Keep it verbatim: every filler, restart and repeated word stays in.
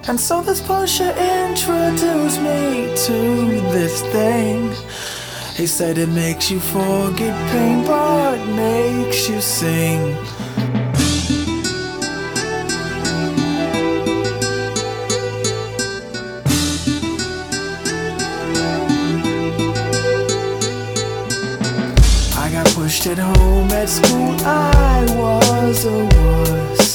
And so this pusher introduced me to this thing. He said it makes you forget pain but makes you sing. I got pushed at home, at school I was a wuss.